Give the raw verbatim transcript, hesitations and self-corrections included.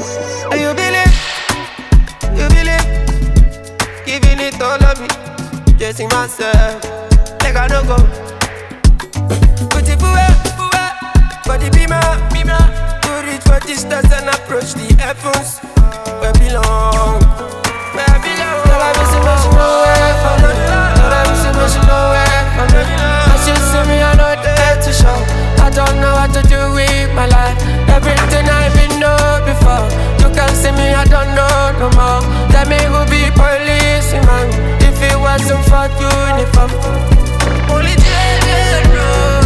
And you believe, you believe, giving it all of me, chasing myself, like I don't go. Put it away, for the beamer, beamer, to reach for the stars and approach the heavens. Where I belong, where I belong. Girl, I miss emotional way from me. Girl, I miss emotional way from me. As you see me, I know that to show. I don't know what to do with my life. Everything I've been know before. You can see me, I don't know no more. Tell me who be police, man. If it wasn't for uniform, only they know.